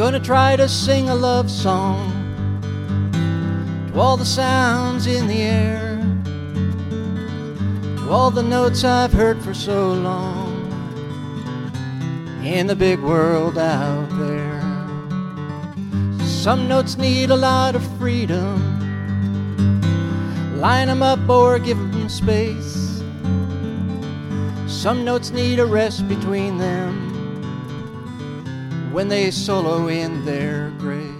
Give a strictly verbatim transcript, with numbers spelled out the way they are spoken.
Gonna try to sing a love song to all the sounds in the air, to all the notes I've heard for so long in the big world out there. Some notes need a lot of freedom, line them up or give them space. Some notes need a rest between them when they solo in their grace.